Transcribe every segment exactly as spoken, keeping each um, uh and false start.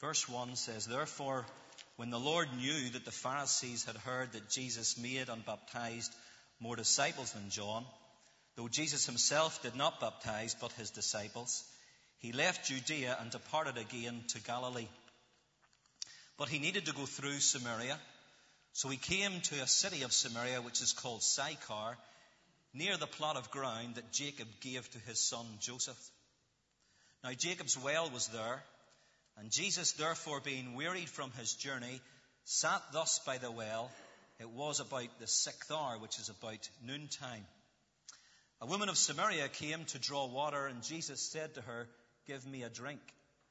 Verse one says, "Therefore, when the Lord knew that the Pharisees had heard that Jesus made and baptized more disciples than John, though Jesus himself did not baptize but his disciples, he left Judea and departed again to Galilee. But he needed to go through Samaria, so he came to a city of Samaria which is called Sychar, near the plot of ground that Jacob gave to his son Joseph. Now Jacob's well was there, and Jesus, therefore, being wearied from his journey, sat thus by the well. It was about the sixth hour, which is about noontime. A woman of Samaria came to draw water, and Jesus said to her, 'Give me a drink.'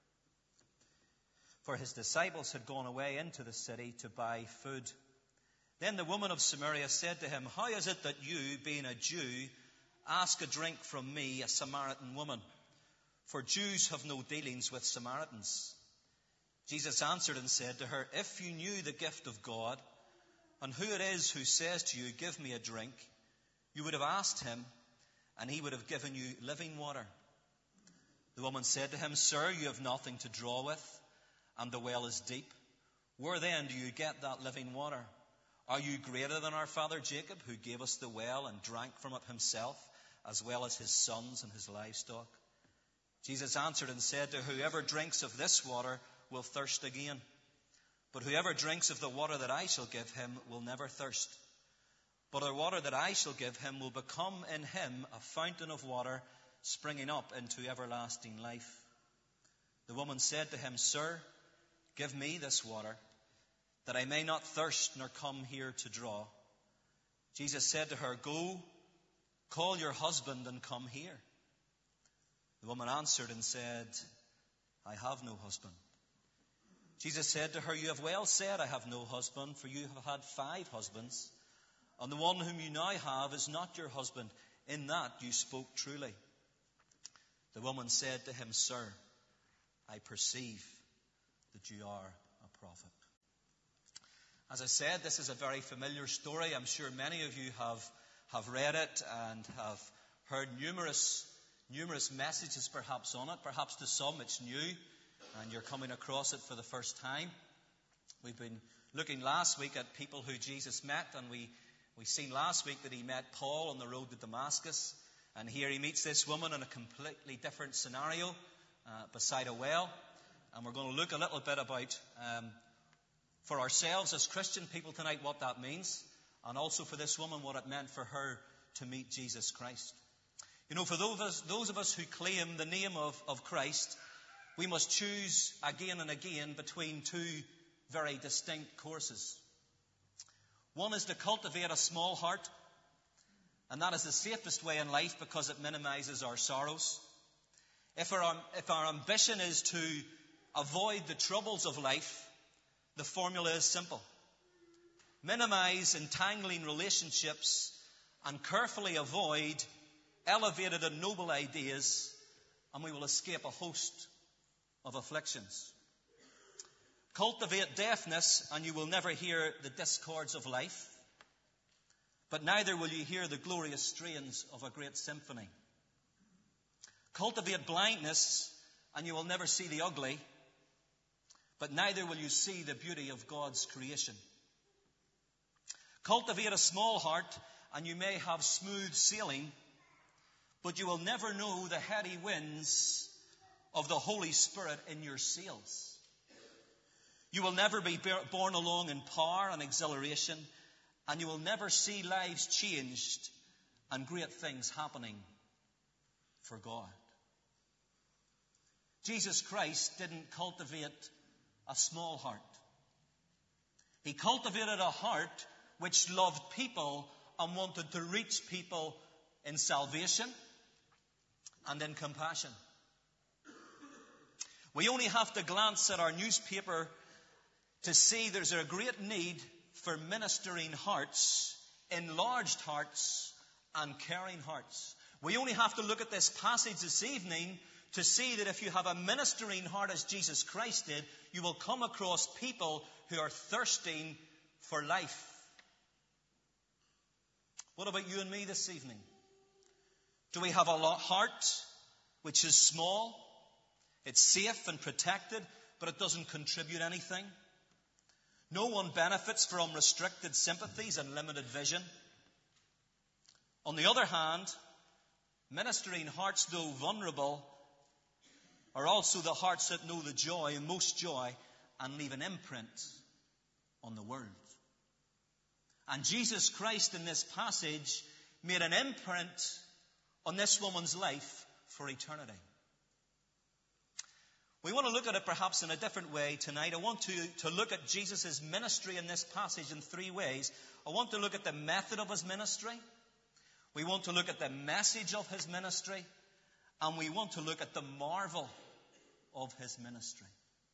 For his disciples had gone away into the city to buy food. Then the woman of Samaria said to him, 'How is it that you, being a Jew, ask a drink from me, a Samaritan woman? For Jews have no dealings with Samaritans.' Jesus answered and said to her, 'If you knew the gift of God, and who it is who says to you, "Give me a drink," you would have asked him, and he would have given you living water.' The woman said to him, 'Sir, you have nothing to draw with, and the well is deep. Where then do you get that living water? Are you greater than our father Jacob, who gave us the well and drank from it himself, as well as his sons and his livestock?' Jesus answered and said to her, 'Whoever drinks of this water will thirst again. But whoever drinks of the water that I shall give him will never thirst. But the water that I shall give him will become in him a fountain of water springing up into everlasting life.' The woman said to him, 'Sir, give me this water, that I may not thirst nor come here to draw.' Jesus said to her, 'Go, call your husband and come here.' The woman answered and said, 'I have no husband.' Jesus said to her, 'You have well said, I have no husband, for you have had five husbands, and the one whom you now have is not your husband. In that you spoke truly.' The woman said to him, 'Sir, I perceive that you are a prophet.'" As I said, this is a very familiar story. I'm sure many of you have, have read it and have heard numerous, numerous messages perhaps on it. Perhaps to some it's new and you're coming across it for the first time. We've been looking last week at people who Jesus met, and we, we seen last week that he met Paul on the road to Damascus. And here he meets this woman in a completely different scenario uh, beside a well. And we're going to look a little bit about, um, for ourselves as Christian people tonight, what that means. And also for this woman, what it meant for her to meet Jesus Christ. You know, for those of us, those of us who claim the name of, of Christ, we must choose again and again between two very distinct courses. One is to cultivate a small heart, and that is the safest way in life because it minimizes our sorrows. If our, if our ambition is to avoid the troubles of life, the formula is simple. Minimize entangling relationships and carefully avoid elevated and noble ideas, and we will escape a host of afflictions. Cultivate deafness, and you will never hear the discords of life, but neither will you hear the glorious strains of a great symphony. Cultivate blindness, and you will never see the ugly, but neither will you see the beauty of God's creation. Cultivate a small heart, and you may have smooth sailing, but you will never know the heady winds of the Holy Spirit in your sails. You will never be borne along in power and exhilaration, and you will never see lives changed and great things happening for God. Jesus Christ didn't cultivate a small heart. He cultivated a heart which loved people and wanted to reach people in salvation and in compassion. We only have to glance at our newspaper to see there's a great need for ministering hearts, enlarged hearts, and caring hearts. We only have to look at this passage this evening to see that if you have a ministering heart as Jesus Christ did, you will come across people who are thirsting for life. What about you and me this evening? Do we have a heart which is small? It's safe and protected. but it doesn't contribute anything. No one benefits from restricted sympathies and limited vision. On the other hand, ministering hearts, though vulnerable, are also the hearts that know the joy, and most joy, and leave an imprint on the world. And Jesus Christ in this passage made an imprint on this woman's life for eternity. We want to look at it perhaps in a different way tonight. I want to, to look at Jesus' ministry in this passage in three ways. I want to look at the method of his ministry. We want to look at the message of his ministry. And we want to look at the marvel of his ministry.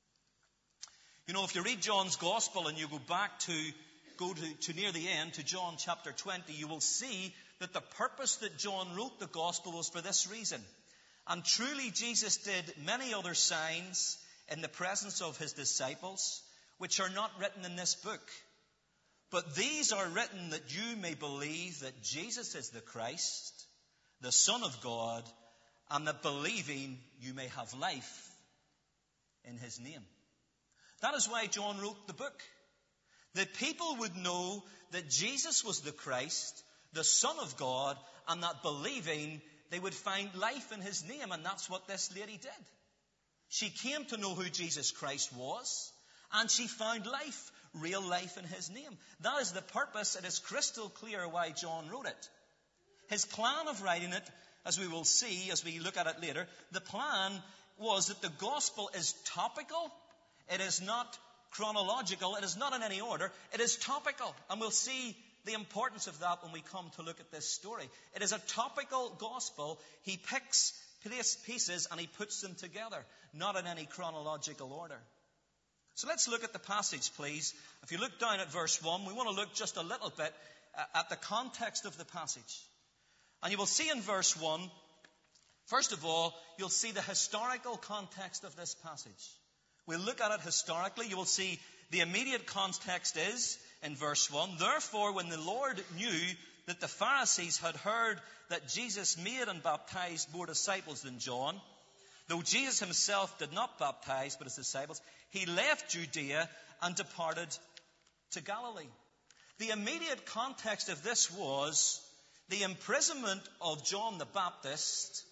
You know, if you read John's Gospel and you go back to go to, to near the end, to John chapter twenty, you will see that the purpose that John wrote the Gospel was for this reason. And truly Jesus did many other signs in the presence of his disciples, which are not written in this book. But these are written that you may believe that Jesus is the Christ, the Son of God, and that believing you may have life in his name. That is why John wrote the book. That people would know that Jesus was the Christ, the Son of God, and that believing they would find life in his name. And that's what this lady did. She came to know who Jesus Christ was, and she found life, real life in his name. That is the purpose. It is crystal clear why John wrote it. His plan of writing it, as we will see as we look at it later, the plan was that the gospel is topical. It is not chronological. It is not in any order. It is topical. And we'll see the importance of that when we come to look at this story. It is a topical gospel. He picks pieces and he puts them together, not in any chronological order. So let's look at the passage, please. If you look down at verse one, we want to look just a little bit at the context of the passage. And you will see in verse one, first of all, you'll see the historical context of this passage. We'll look at it historically. You will see the immediate context is, in verse one, therefore when the Lord knew that the Pharisees had heard that Jesus made and baptized more disciples than John, though Jesus himself did not baptize but his disciples, he left Judea and departed to Galilee. The immediate context of this was the imprisonment of John the Baptist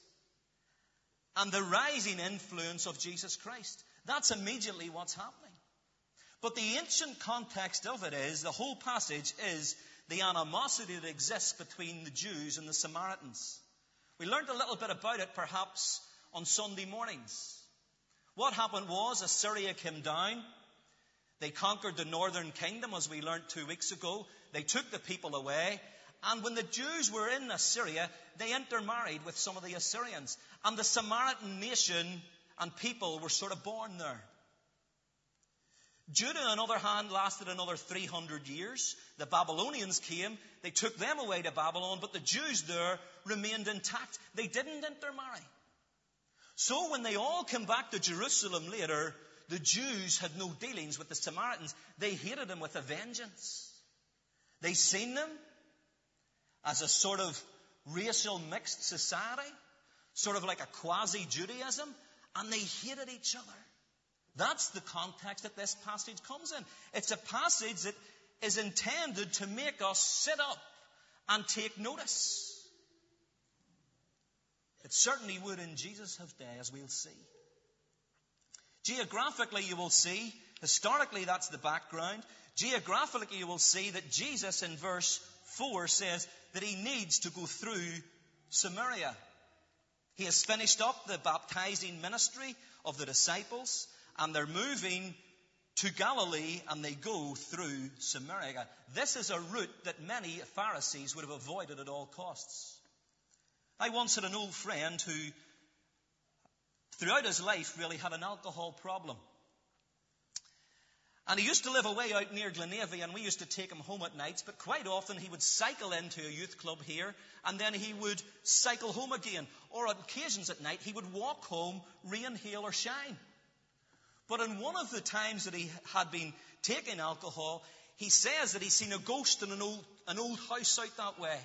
and the rising influence of Jesus Christ. That's immediately what's happening. But the ancient context of it is, the whole passage is the animosity that exists between the Jews and the Samaritans. We learned a little bit about it perhaps on Sunday mornings. What happened was Assyria came down. They conquered the northern kingdom, as we learned two weeks ago. They took the people away. And when the Jews were in Assyria, they intermarried with some of the Assyrians. And the Samaritan nation and people were sort of born there. Judah, on the other hand, lasted another three hundred years. The Babylonians came. They took them away to Babylon, but the Jews there remained intact. They didn't intermarry. So when they all came back to Jerusalem later, the Jews had no dealings with the Samaritans. They hated them with a vengeance. They seen them as a sort of racial mixed society, sort of like a quasi-Judaism, and they hated each other. That's the context that this passage comes in. It's a passage that is intended to make us sit up and take notice. It certainly would in Jesus' day, as we'll see. Geographically, you will see, historically that's the background. Geographically, you will see that Jesus in verse four says that he needs to go through Samaria. He has finished up the baptizing ministry of the disciples, and they're moving to Galilee, and they go through Samaria. This is a route that many Pharisees would have avoided at all costs. I once had an old friend who, throughout his life, really had an alcohol problem. And he used to live away out near Glenavy, and we used to take him home at nights, but quite often he would cycle into a youth club here, and then he would cycle home again. Or on occasions at night, he would walk home, rain, hail, or shine. But in one of the times that he had been taking alcohol, he says that he's seen a ghost in an old, an old house out that way.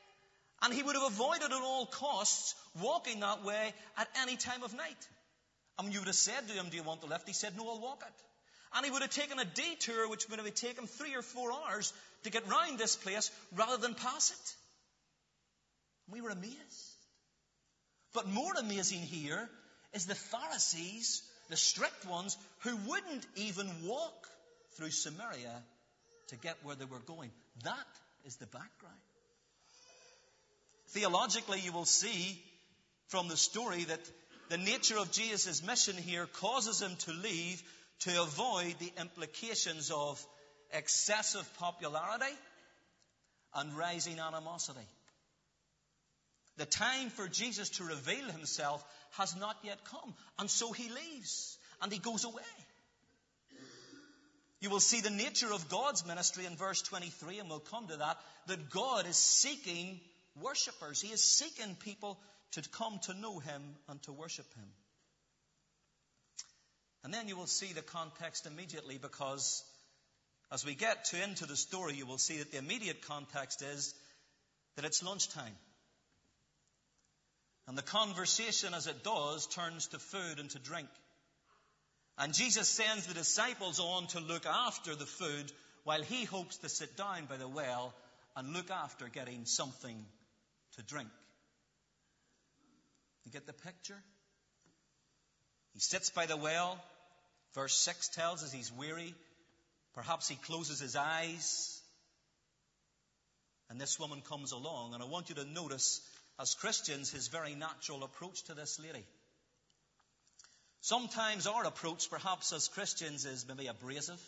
And he would have avoided at all costs walking that way at any time of night. And you would have said to him, do you want the lift? He said, no, I'll walk it. And he would have taken a detour which would have taken him three or four hours to get round this place rather than pass it. We were amazed. But more amazing here is the Pharisees, the strict ones, who wouldn't even walk through Samaria to get where they were going. That is the background. Theologically, you will see from the story that the nature of Jesus' mission here causes him to leave to avoid the implications of excessive popularity and rising animosity. The time for Jesus to reveal himself has not yet come. And so he leaves and he goes away. You will see the nature of God's ministry in verse twenty-three, and we'll come to that, that God is seeking worshippers. He is seeking people to come to know him and to worship him. And then you will see the context immediately, because as we get to into the story, you will see that the immediate context is that it's lunchtime. And the conversation, as it does, turns to food and to drink. And Jesus sends the disciples on to look after the food while he hopes to sit down by the well and look after getting something to drink. You get the picture? He sits by the well. Verse six tells us he's weary. Perhaps he closes his eyes. And this woman comes along. And I want you to notice, as Christians, his very natural approach to this lady. Sometimes our approach, perhaps as Christians, is maybe abrasive.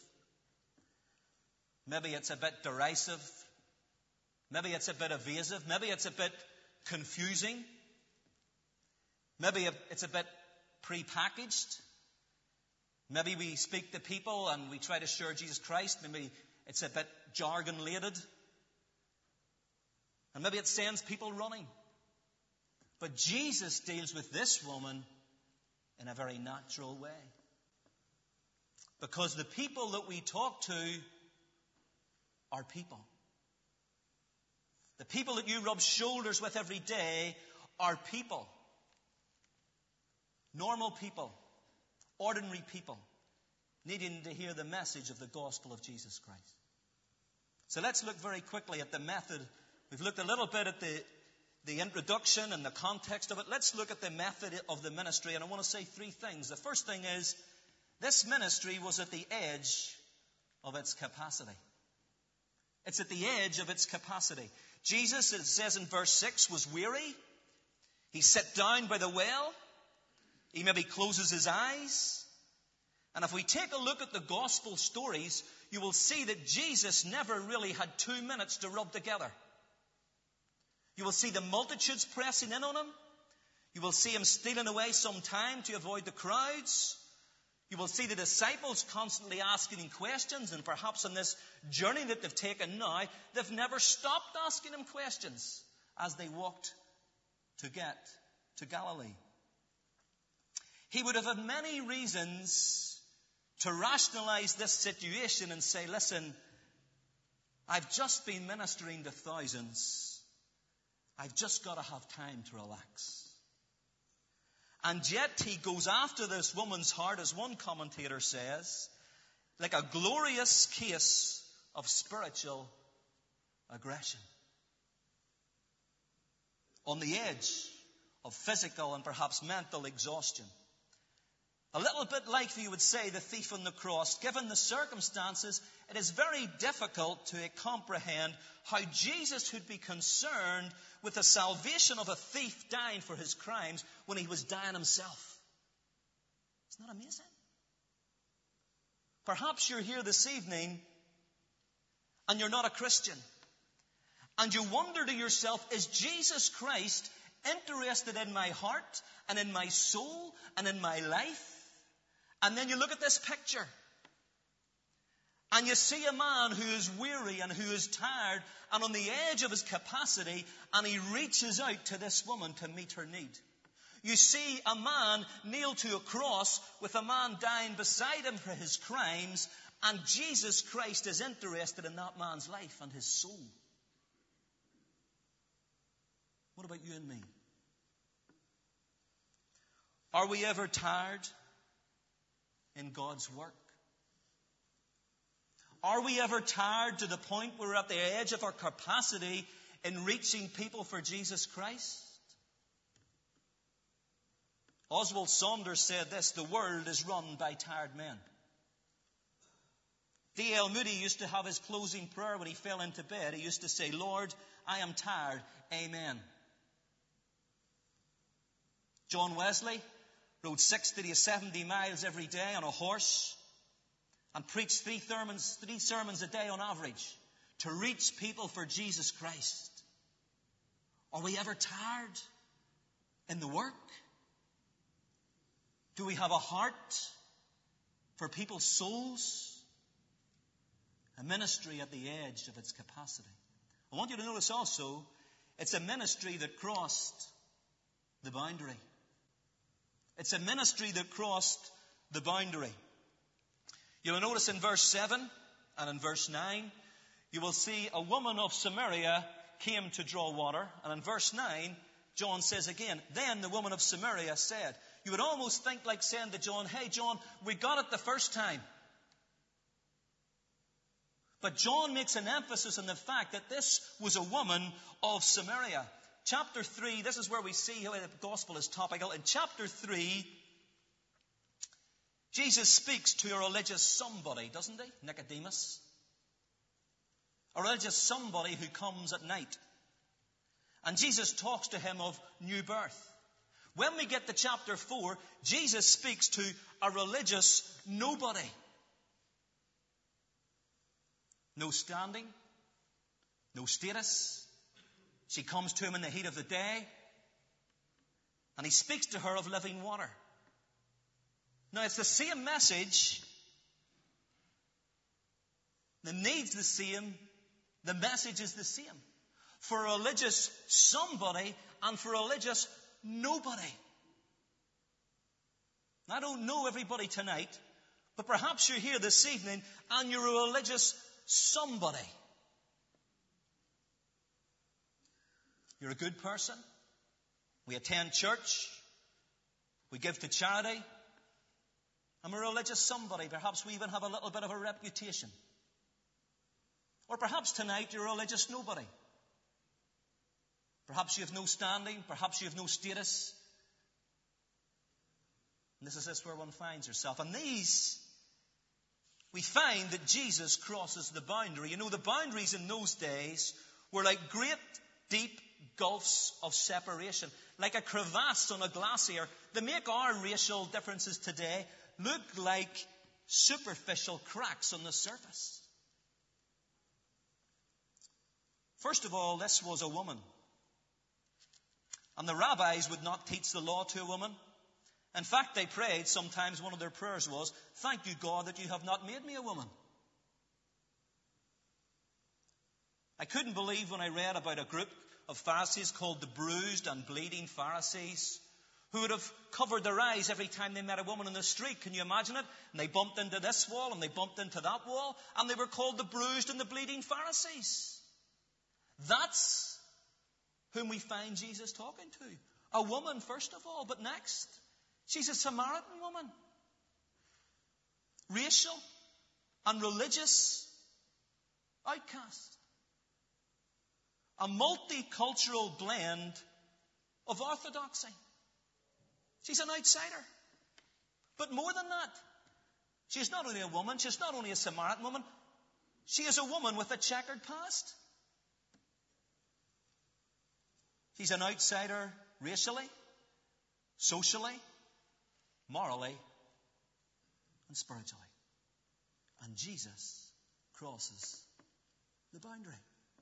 Maybe it's a bit derisive. Maybe it's a bit evasive. Maybe it's a bit confusing. Maybe it's a bit prepackaged. Maybe we speak to people and we try to share Jesus Christ. Maybe it's a bit jargon-laden. And maybe it sends people running. But Jesus deals with this woman in a very natural way. Because the people that we talk to are people. The people that you rub shoulders with every day are people. Normal people. Ordinary people. Needing to hear the message of the gospel of Jesus Christ. So let's look very quickly at the method. We've looked a little bit at the the introduction and the context of it. Let's look at the method of the ministry. And I want to say three things. The first thing is, this ministry was at the edge of its capacity. It's at the edge of its capacity. Jesus, it says in verse six, was weary. He sat down by the well. He maybe closes his eyes. And if we take a look at the gospel stories, you will see that Jesus never really had two minutes to rub together. You will see the multitudes pressing in on him. You will see him stealing away some time to avoid the crowds. You will see the disciples constantly asking him questions, and perhaps on this journey that they've taken now, they've never stopped asking him questions as they walked to get to Galilee. He would have had many reasons to rationalize this situation and say, listen, I've just been ministering to thousands. I've just got to have time to relax. And yet he goes after this woman's heart, as one commentator says, like a glorious case of spiritual aggression. On the edge of physical and perhaps mental exhaustion. A little bit like, you would say, the thief on the cross. Given the circumstances, it is very difficult to comprehend how Jesus would be concerned with the salvation of a thief dying for his crimes when he was dying himself. Isn't that amazing? Perhaps you're here this evening and you're not a Christian. And you wonder to yourself, is Jesus Christ interested in my heart and in my soul and in my life? And then you look at this picture and you see a man who is weary and who is tired and on the edge of his capacity, and he reaches out to this woman to meet her need. You see a man nailed to a cross with a man dying beside him for his crimes, and Jesus Christ is interested in that man's life and his soul. What about you and me? Are we ever tired? in God's work? Are we ever tired to the point where we're at the edge of our capacity in reaching people for Jesus Christ? Oswald Saunders said this: the world is run by tired men. D L Moody used to have his closing prayer when he fell into bed. He used to say, Lord, I am tired. Amen. John Wesley rode sixty to seventy miles every day on a horse and preached three sermons, three sermons a day on average to reach people for Jesus Christ. Are we ever tired in the work? Do we have a heart for people's souls? A ministry at the edge of its capacity. I want you to notice also, it's a ministry that crossed the boundary. It's a ministry that crossed the boundary. You'll notice in verse seven and in verse nine, you will see a woman of Samaria came to draw water. And in verse nine, John says again, then the woman of Samaria said. You would almost think like saying to John, hey John, we got it the first time. But John makes an emphasis on the fact that this was a woman of Samaria. Chapter three, this is where we see how the gospel is topical. In chapter three, Jesus speaks to a religious somebody, doesn't he? Nicodemus. A religious somebody who comes at night. And Jesus talks to him of new birth. When we get to chapter four, Jesus speaks to a religious nobody. No standing, no status. She comes to him in the heat of the day, and he speaks to her of living water. Now, it's the same message. The need's the same. The message is the same. For a religious somebody and for a religious nobody. I don't know everybody tonight, but perhaps you're here this evening and you're a religious somebody. You're a good person. We attend church. We give to charity. I'm a religious somebody. Perhaps we even have a little bit of a reputation. Or perhaps tonight you're a religious nobody. Perhaps you have no standing. Perhaps you have no status. And this is this where one finds herself. And these, we find that Jesus crosses the boundary. You know, the boundaries in those days were like great, deep gulfs of separation. Like a crevasse on a glacier. They make our racial differences today look like superficial cracks on the surface. First of all, this was a woman. And the rabbis would not teach the law to a woman. In fact, they prayed, sometimes one of their prayers was, thank you, God, that you have not made me a woman. I couldn't believe when I read about a group of Pharisees called the bruised and bleeding Pharisees, who would have covered their eyes every time they met a woman in the street. Can you imagine it? And they bumped into this wall and they bumped into that wall, and they were called the bruised and the bleeding Pharisees. That's whom we find Jesus talking to. A woman, first of all, but next, she's a Samaritan woman. Racial and religious outcast. A multicultural blend of orthodoxy. She's an outsider. But more than that, she's not only a woman, she's not only a Samaritan woman, she is a woman with a checkered past. She's an outsider racially, socially, morally, and spiritually. And Jesus crosses the boundary.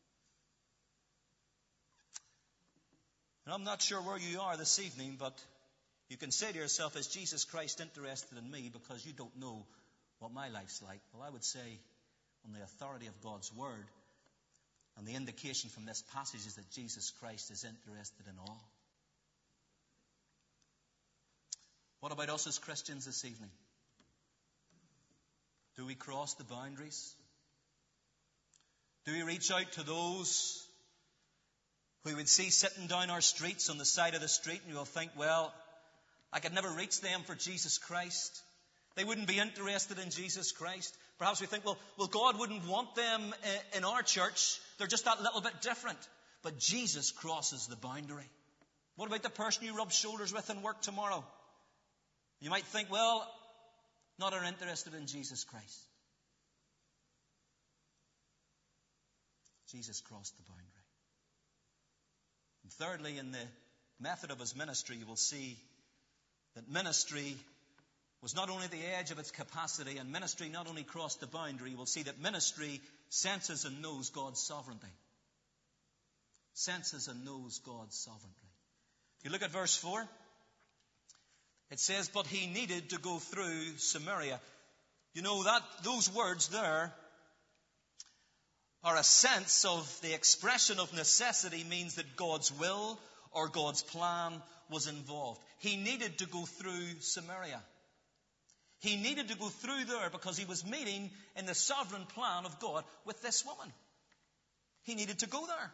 And I'm not sure where you are this evening, but you can say to yourself, is Jesus Christ interested in me because you don't know what my life's like? Well, I would say, on the authority of God's Word, and the indication from this passage is that Jesus Christ is interested in all. What about us as Christians this evening? Do we cross the boundaries? Do we reach out to those who we would see sitting down our streets on the side of the street, and you'll think, well, I could never reach them for Jesus Christ. They wouldn't be interested in Jesus Christ. Perhaps we think, well, well, God wouldn't want them in our church. They're just that little bit different. But Jesus crosses the boundary. What about the person you rub shoulders with in work tomorrow? You might think, well, not are interested in Jesus Christ. Jesus crossed the boundary. And thirdly, in the method of his ministry, you will see that ministry was not only the edge of its capacity, and ministry not only crossed the boundary, you will see that ministry senses and knows God's sovereignty. Senses and knows God's sovereignty. If you look at verse four, it says, but he needed to go through Samaria. You know, that those words there are a sense of the expression of necessity means that God's will or God's plan was involved. He needed to go through Samaria. He needed to go through there because he was meeting in the sovereign plan of God with this woman. He needed to go there.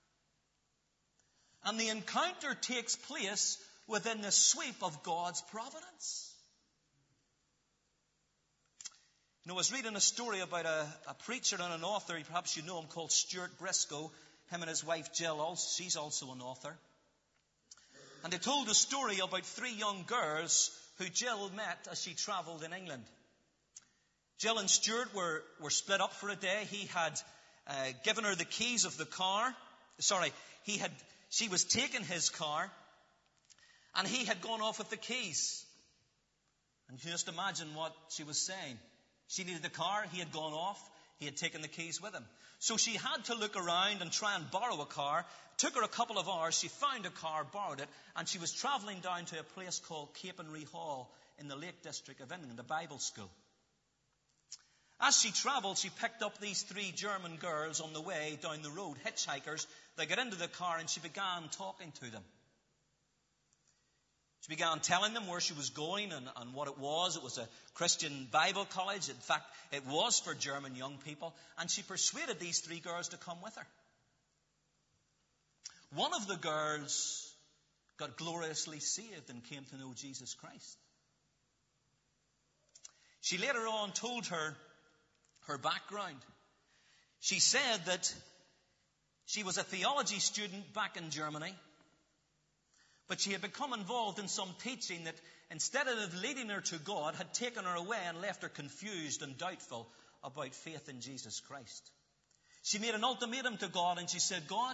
And the encounter takes place within the sweep of God's providence. You know, I was reading a story about a, a preacher and an author, perhaps you know him, called Stuart Briscoe. Him and his wife Jill, also, she's also an author. And they told a story about three young girls who Jill met as she travelled in England. Jill and Stuart were, were split up for a day. He had uh, given her the keys of the car. Sorry, he had. She was taking his car, and he had gone off with the keys. And you can just imagine what she was saying. She needed the car, he had gone off, he had taken the keys with him. So she had to look around and try and borrow a car. It took her a couple of hours. She found a car, borrowed it, and she was travelling down to a place called Capernwray Hall in the Lake District of England, a Bible school. As she travelled, she picked up these three German girls on the way down the road, hitchhikers. They got into the car and she began talking to them. She began telling them where she was going and, and what it was. It was a Christian Bible college. In fact, it was for German young people. And she persuaded these three girls to come with her. One of the girls got gloriously saved and came to know Jesus Christ. She later on told her her background. She said that she was a theology student back in Germany, but she had become involved in some teaching that, instead of leading her to God, had taken her away and left her confused and doubtful about faith in Jesus Christ. She made an ultimatum to God and she said, God,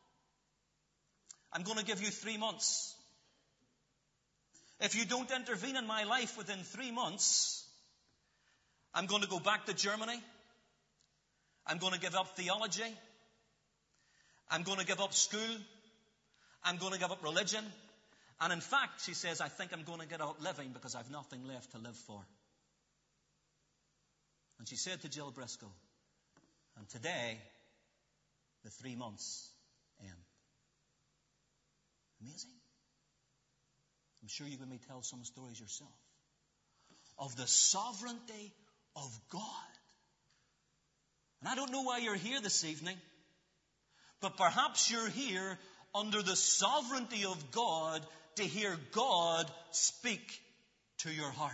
I'm going to give you three months. If you don't intervene in my life within three months, I'm going to go back to Germany. I'm going to give up theology. I'm going to give up school. I'm going to give up religion. And in fact, she says, I think I'm going to get out living because I've nothing left to live for. And she said to Jill Briscoe, and today, the three months end. Amazing. I'm sure you may tell some stories yourself of the sovereignty of God. And I don't know why you're here this evening, but perhaps you're here under the sovereignty of God to hear God speak to your heart.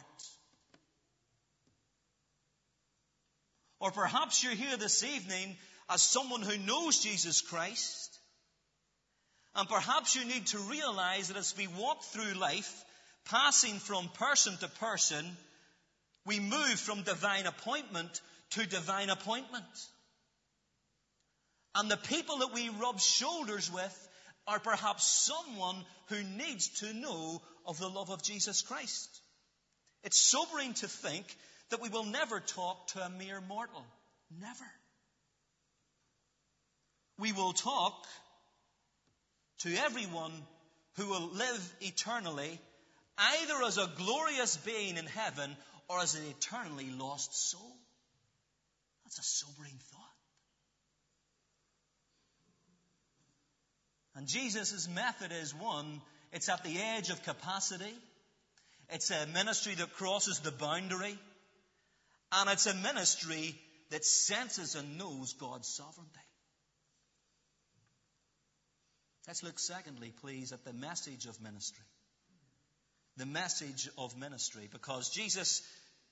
Or perhaps you're here this evening as someone who knows Jesus Christ, and perhaps you need to realize that as we walk through life, passing from person to person, we move from divine appointment to divine appointment. And the people that we rub shoulders with are perhaps someone who needs to know of the love of Jesus Christ. It's sobering to think that we will never talk to a mere mortal. Never. We will talk to everyone who will live eternally, either as a glorious being in heaven or as an eternally lost soul. That's a sobering thought. And Jesus' method is one, it's at the edge of capacity. It's a ministry that crosses the boundary. And it's a ministry that senses and knows God's sovereignty. Let's look secondly, please, at the message of ministry. The message of ministry. Because Jesus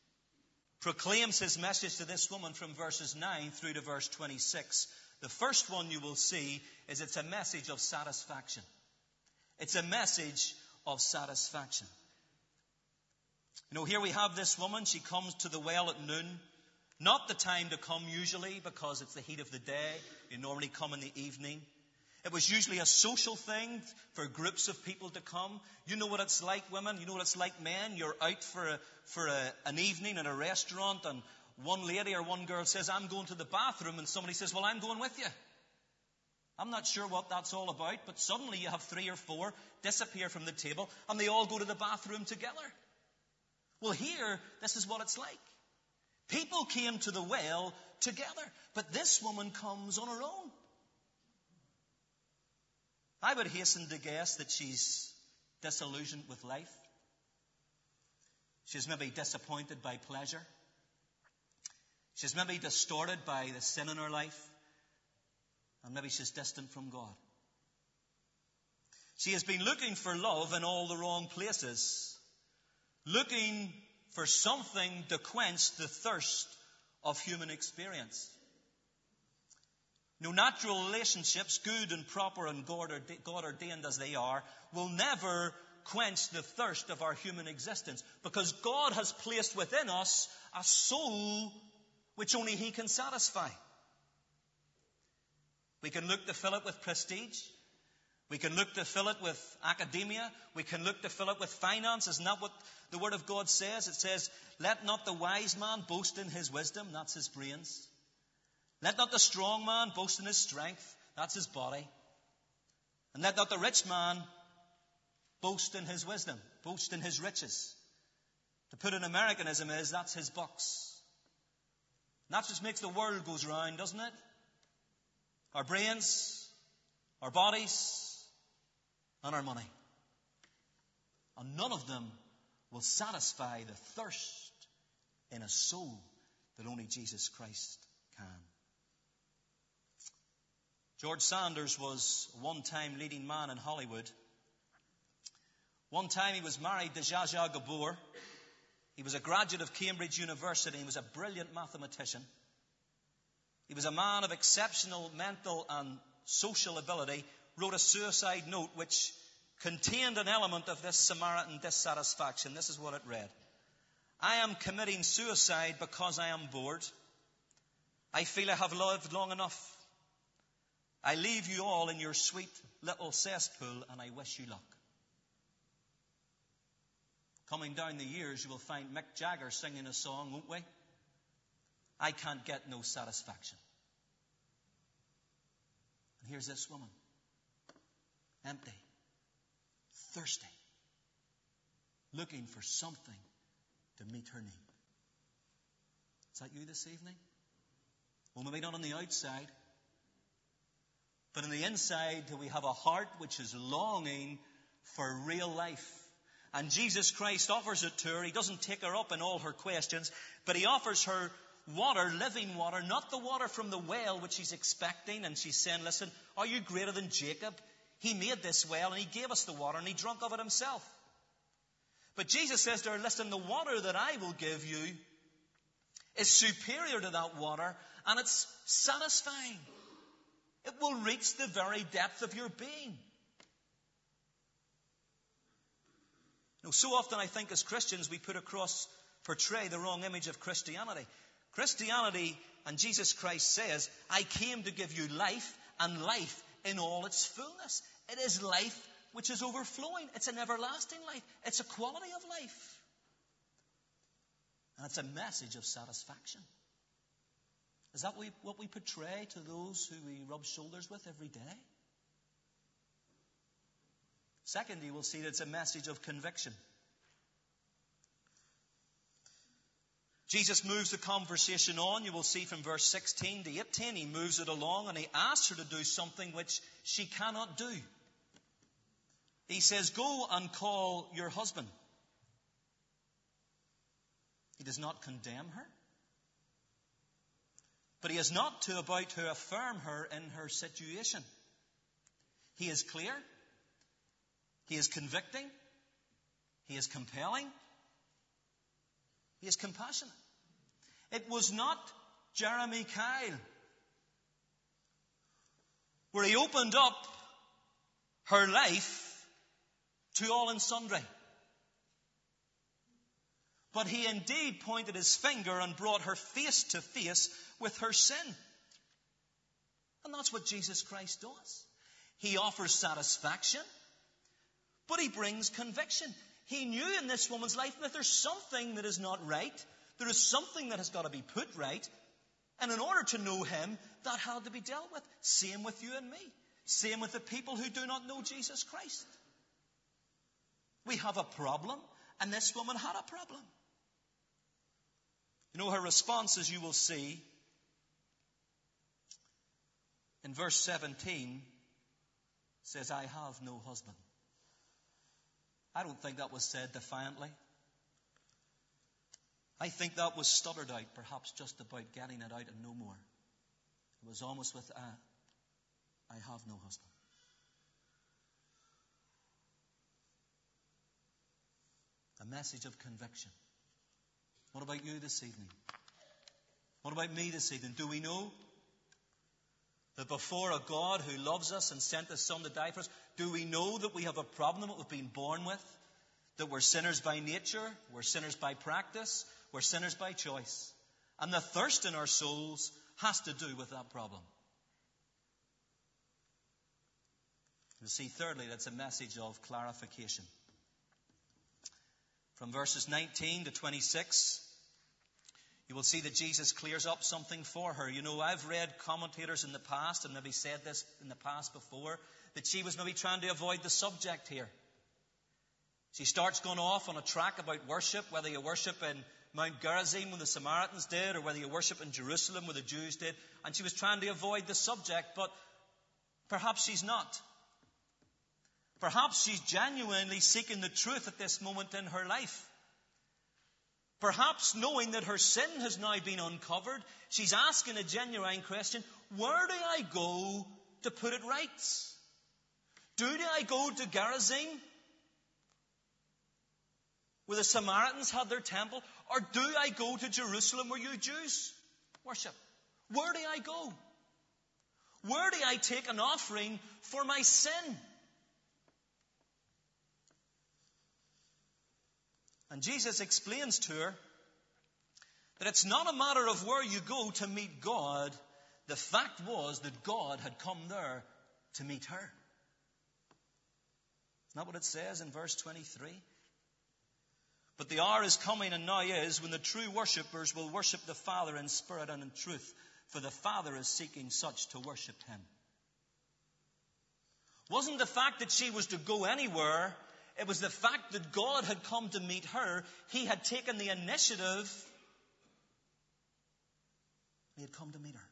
proclaims his message to this woman from verses nine through to verse twenty-six. The first one you will see is it's a message of satisfaction. It's a message of satisfaction. You know, here we have this woman. She comes to the well at noon. Not the time to come usually, because it's the heat of the day. You normally come in the evening. It was usually a social thing for groups of people to come. You know what it's like, women. You know what it's like, men. You're out for a, for a, an evening in a restaurant, and one lady or one girl says, I'm going to the bathroom, and somebody says, well, I'm going with you. I'm not sure what that's all about, but suddenly you have three or four disappear from the table, and they all go to the bathroom together. Well, here, this is what it's like. People came to the well together, but this woman comes on her own. I would hasten to guess that she's disillusioned with life. She's maybe disappointed by pleasure. She's maybe distorted by the sin in her life. And maybe she's distant from God. She has been looking for love in all the wrong places. Looking for something to quench the thirst of human experience. No, natural relationships, good and proper and God ordained as they are, will never quench the thirst of our human existence, because God has placed within us a soul which only He can satisfy. We can look to fill it with prestige. We can look to fill it with academia. We can look to fill it with finance. Isn't that what the Word of God says? It says, let not the wise man boast in his wisdom. That's his brains. Let not the strong man boast in his strength. That's his body. And let not the rich man boast in his wisdom, boast in his riches. To put an Americanism is, that's his bucks. And that just makes the world goes round, doesn't it? Our brains, our bodies, and our money. And none of them will satisfy the thirst in a soul that only Jesus Christ can. George Sanders was a one-time leading man in Hollywood. One time he was married to Zsa Zsa Gabor. He was a graduate of Cambridge University. He was a brilliant mathematician. He was a man of exceptional mental and social ability. Wrote a suicide note which contained an element of this Samaritan dissatisfaction. This is what it read. I am committing suicide because I am bored. I feel I have lived long enough. I leave you all in your sweet little cesspool, and I wish you luck. Coming down the years, you will find Mick Jagger singing a song, won't we? I can't get no satisfaction. And here's this woman. Empty. Thirsty. Looking for something to meet her need. Is that you this evening? Well, maybe not on the outside. But on the inside, we have a heart which is longing for real life. And Jesus Christ offers it to her. He doesn't take her up in all her questions, but He offers her water, living water, not the water from the well which she's expecting. And she's saying, listen, are you greater than Jacob? He made this well and He gave us the water and He drank of it Himself. But Jesus says to her, listen, the water that I will give you is superior to that water, and it's satisfying. It will reach the very depth of your being. You know, so often I think as Christians we put across, portray the wrong image of Christianity. Christianity, and Jesus Christ says, I came to give you life, and life in all its fullness. It is life which is overflowing. It's an everlasting life. It's a quality of life. And it's a message of satisfaction. Is that what we portray to those who we rub shoulders with every day? Secondly, we'll see that it's a message of conviction. Jesus moves the conversation on. You will see from verse sixteen to eighteen, He moves it along and He asks her to do something which she cannot do. He says, go and call your husband. He does not condemn her. But He is not to about to affirm her in her situation. He is clear. He is convicting. He is compelling. He is compassionate. It was not Jeremy Kyle, where he opened up her life to all and sundry. But he indeed pointed his finger and brought her face to face with her sin. And that's what Jesus Christ does. He offers satisfaction, but he brings conviction. He knew in this woman's life that there's something that is not right. There is something that has got to be put right. And in order to know him, that had to be dealt with. Same with you and me. Same with the people who do not know Jesus Christ. We have a problem, and this woman had a problem. You know, her response, as you will see, in verse seventeen, says, I have no husband. I don't think that was said defiantly. I think that was stuttered out, perhaps just about getting it out and no more. It was almost with, a, I have no husband. A message of conviction. What about you this evening? What about me this evening? Do we know that before a God who loves us and sent His Son to die for us, do we know that we have a problem that we've been born with? That we're sinners by nature, we're sinners by practice, we're sinners by choice. And the thirst in our souls has to do with that problem. You see, thirdly, that's a message of clarification. From verses nineteen to twenty-six, you will see that Jesus clears up something for her. You know, I've read commentators in the past, and maybe said this in the past before, that she was maybe trying to avoid the subject here. She starts going off on a track about worship, whether you worship in Mount Gerizim where the Samaritans did, or whether you worship in Jerusalem where the Jews did. And she was trying to avoid the subject, but perhaps she's not. Perhaps she's genuinely seeking the truth at this moment in her life. Perhaps knowing that her sin has now been uncovered, she's asking a genuine question, where do I go to put it right? Do I go to Gerizim, where the Samaritans had their temple, or do I go to Jerusalem where you Jews worship? Where do I go? Where do I take an offering for my sin? And Jesus explains to her that it's not a matter of where you go to meet God. The fact was that God had come there to meet her. Isn't that what it says in verse twenty-three? But the hour is coming, and now is, when the true worshippers will worship the Father in spirit and in truth, for the Father is seeking such to worship Him. Wasn't the fact that she was to go anywhere, it was the fact that God had come to meet her. He had taken the initiative. He had come to meet her.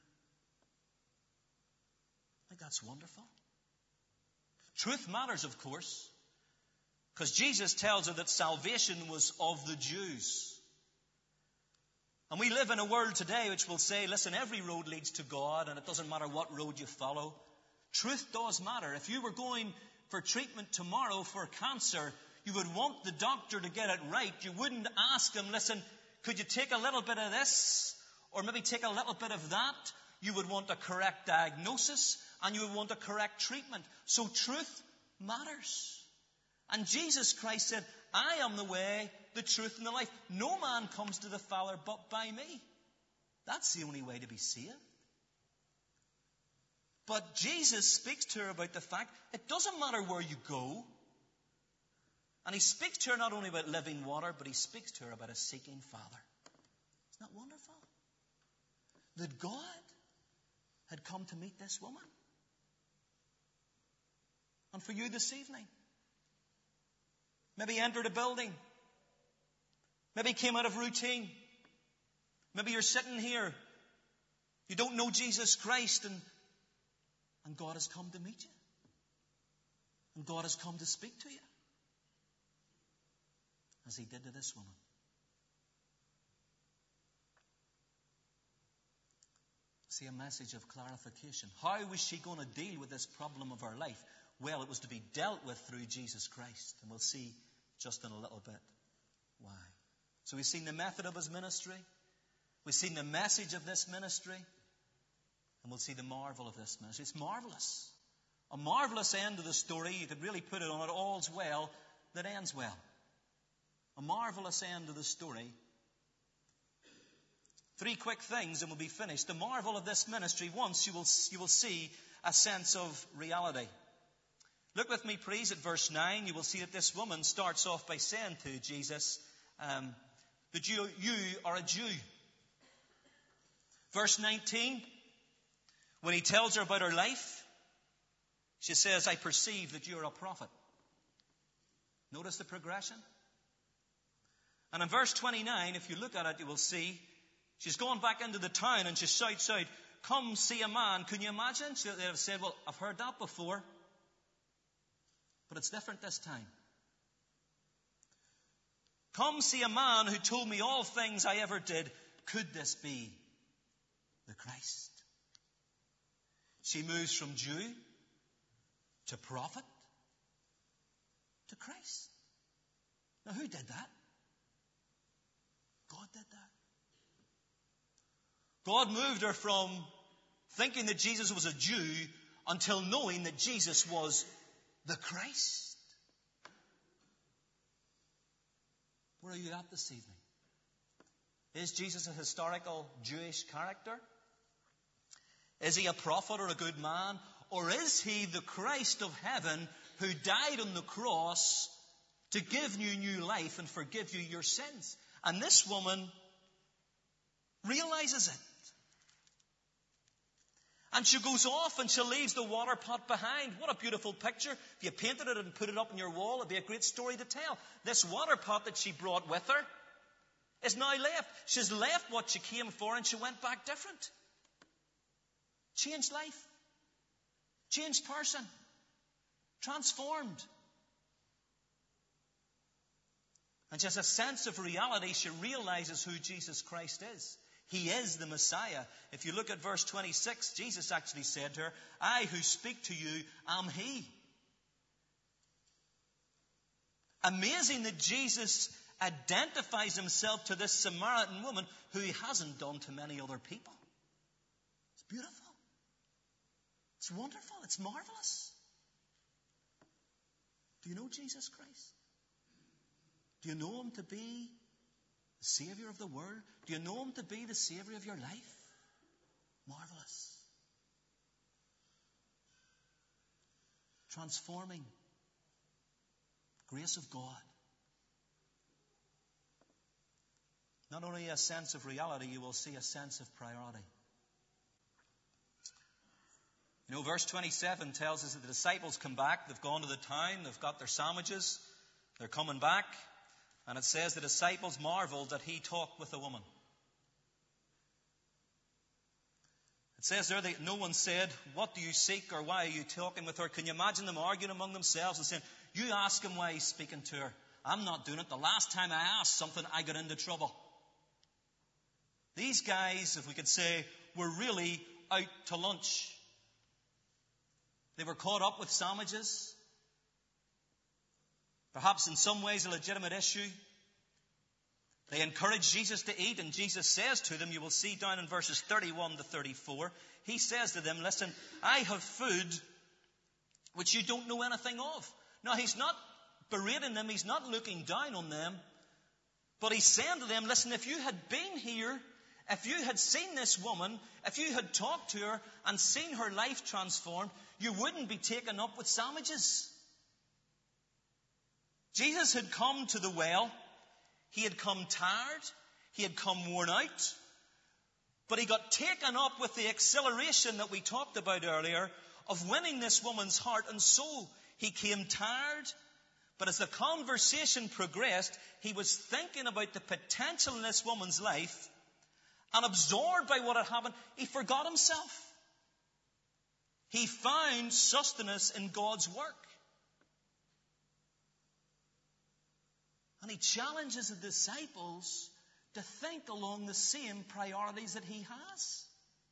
I think that's wonderful. Truth matters, of course, because Jesus tells her that salvation was of the Jews. And we live in a world today which will say, listen, every road leads to God, and it doesn't matter what road you follow. Truth does matter. If you were going for treatment tomorrow for cancer, you would want the doctor to get it right. You wouldn't ask him, listen, could you take a little bit of this, or maybe take a little bit of that? You would want a correct diagnosis, and you would want a correct treatment. So truth matters. And Jesus Christ said, I am the way, the truth, and the life. No man comes to the Father but by me. That's the only way to be saved. But Jesus speaks to her about the fact it doesn't matter where you go. And He speaks to her not only about living water, but He speaks to her about a seeking Father. Isn't that wonderful? That God had come to meet this woman. And for you this evening, maybe entered a building. Maybe came out of routine. Maybe you're sitting here. You don't know Jesus Christ, and, and God has come to meet you. And God has come to speak to you. As He did to this woman. See, a message of clarification. How was she going to deal with this problem of her life? Well, it was to be dealt with through Jesus Christ. And we'll see just in a little bit why. So we've seen the method of His ministry. We've seen the message of this ministry, and we'll see the marvel of this ministry. It's marvelous. A marvelous end to the story. You could really put it on it. All's well that ends well. A marvelous end to the story. Three quick things and we'll be finished. The marvel of this ministry, once you will, you will see a sense of reality. Look with me, please, at verse nine. You will see that this woman starts off by saying to Jesus um, that you, you are a Jew. Verse nineteen, when he tells her about her life, she says, I perceive that you're a prophet. Notice the progression. And in verse twenty-nine, if you look at it, you will see she's gone back into the town and she shouts out, come see a man. Can you imagine? They'd have said, well, I've heard that before. But it's different this time. Come see a man who told me all things I ever did. Could this be the Christ? She moves from Jew to prophet to Christ. Now who did that? God did that. God moved her from thinking that Jesus was a Jew until knowing that Jesus was the Christ. Where are you at this evening? Is Jesus a historical Jewish character? Is he a prophet or a good man? Or is he the Christ of heaven who died on the cross to give you new life and forgive you your sins? And this woman realizes it. And she goes off and she leaves the water pot behind. What a beautiful picture. If you painted it and put it up on your wall, it'd be a great story to tell. This water pot that she brought with her is now left. She's left what she came for and she went back different. Changed life. Changed person. Transformed. And she has a sense of reality. She realizes who Jesus Christ is. He is the Messiah. If you look at verse twenty-six, Jesus actually said to her, I who speak to you am he. Amazing that Jesus identifies himself to this Samaritan woman who he hasn't done to many other people. It's beautiful. It's wonderful. It's marvelous. Do you know Jesus Christ? Do you know him to be the Savior of the world? Do you know him to be the Savior of your life? Marvelous. Transforming. Grace of God. Not only a sense of reality, you will see a sense of priority. You know, verse twenty-seven tells us that the disciples come back. They've gone to the town. They've got their sandwiches. They're coming back. And it says the disciples marveled that he talked with a woman. It says there that no one said, what do you seek or why are you talking with her? Can you imagine them arguing among themselves and saying, you ask him why he's speaking to her. I'm not doing it. The last time I asked something, I got into trouble. These guys, if we could say, were really out to lunch. They were caught up with sandwiches. Perhaps in some ways a legitimate issue. They encourage Jesus to eat, and Jesus says to them, you will see down in verses thirty-one to thirty-four, he says to them, listen, I have food which you don't know anything of. Now, he's not berating them, he's not looking down on them, but he's saying to them, listen, if you had been here, if you had seen this woman, if you had talked to her and seen her life transformed, you wouldn't be taken up with sandwiches. Jesus had come to the well. He had come tired. He had come worn out. But he got taken up with the exhilaration that we talked about earlier of winning this woman's heart and soul. He came tired. But as the conversation progressed, he was thinking about the potential in this woman's life. And absorbed by what had happened, he forgot himself. He found sustenance in God's work. And he challenges the disciples to think along the same priorities that he has.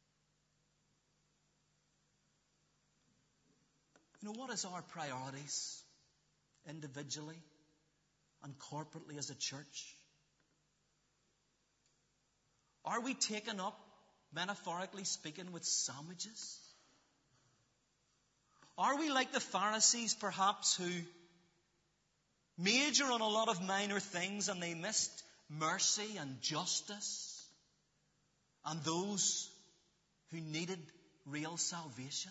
You know, what is our priorities individually and corporately as a church? Are we taken up, metaphorically speaking, with sandwiches? Are we like the Pharisees, perhaps, who major on a lot of minor things and they missed mercy and justice and those who needed real salvation?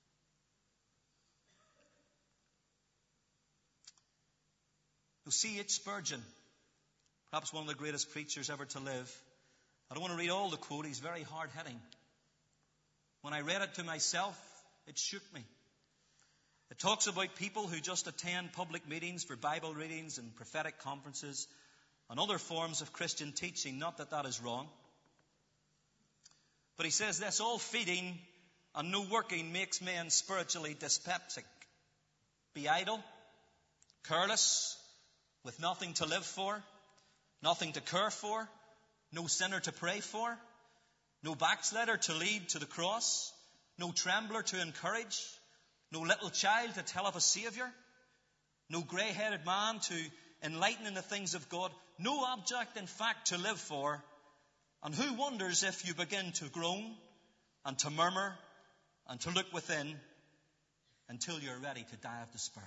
C H Spurgeon, perhaps one of the greatest preachers ever to live. I don't want to read all the quote. He's very hard-hitting. When I read it to myself, it shook me. It talks about people who just attend public meetings for Bible readings and prophetic conferences and other forms of Christian teaching. Not that that is wrong. But he says this: all feeding and no working makes men spiritually dyspeptic. Be idle, careless, with nothing to live for, nothing to care for, no sinner to pray for, no backslider to lead to the cross, no trembler to encourage, no little child to tell of a Saviour, no grey-headed man to enlighten in the things of God, no object, in fact, to live for. And who wonders if you begin to groan and to murmur and to look within until you're ready to die of despair?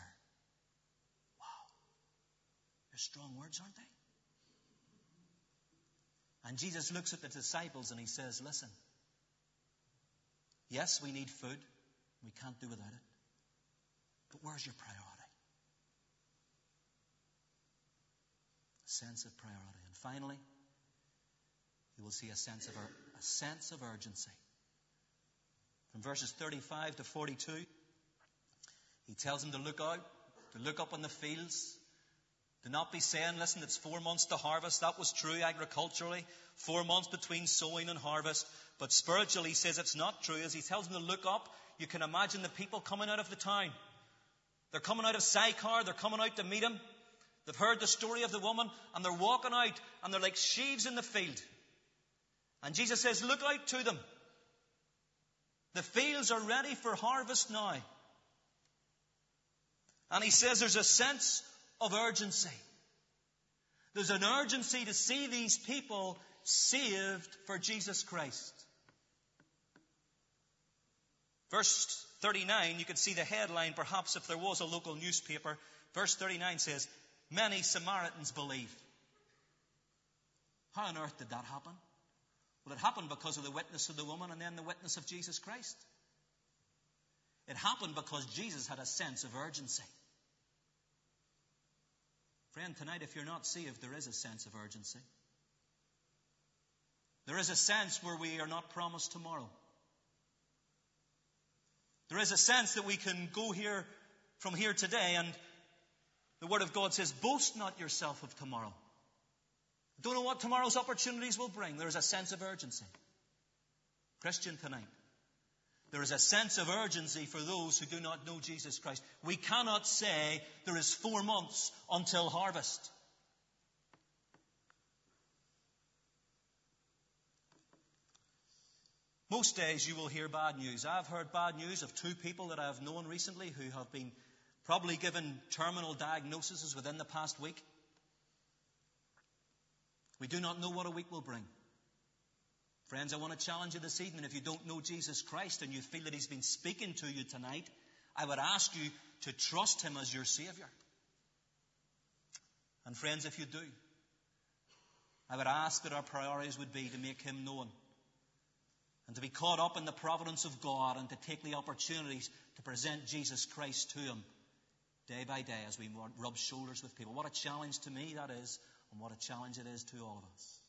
They're strong words, aren't they? And Jesus looks at the disciples and he says, listen, yes, we need food. We can't do without it. But where's your priority? A sense of priority. And finally, you will see a sense of, a sense of urgency. From verses thirty-five to forty-two, he tells them to look out, to look up on the fields. Do not be saying, listen, it's four months to harvest. That was true agriculturally. Four months between sowing and harvest. But spiritually, he says it's not true. As he tells them to look up, you can imagine the people coming out of the town. They're coming out of Sychar. They're coming out to meet him. They've heard the story of the woman, and they're walking out, and they're like sheaves in the field. And Jesus says, look out to them. The fields are ready for harvest now. And he says there's a sense of urgency. There's an urgency to see these people saved for Jesus Christ. Verse thirty-nine, you can see the headline, perhaps if there was a local newspaper. Verse thirty-nine says, many Samaritans believed. How on earth did that happen? Well, it happened because of the witness of the woman and then the witness of Jesus Christ. It happened because Jesus had a sense of urgency. Friend, tonight, if you're not saved, there is a sense of urgency. There is a sense where we are not promised tomorrow. There is a sense that we can go here from here today, and the Word of God says, boast not yourself of tomorrow. Don't know what tomorrow's opportunities will bring. There is a sense of urgency. Christian, tonight, there is a sense of urgency for those who do not know Jesus Christ. We cannot say there is four months until harvest. Most days you will hear bad news. I've heard bad news of two people that I've known recently who have been probably given terminal diagnoses within the past week. We do not know what a week will bring. Friends, I want to challenge you this evening. If you don't know Jesus Christ and you feel that He's been speaking to you tonight, I would ask you to trust Him as your Savior. And friends, if you do, I would ask that our priorities would be to make Him known and to be caught up in the providence of God and to take the opportunities to present Jesus Christ to Him day by day as we rub shoulders with people. What a challenge to me that is, and what a challenge it is to all of us.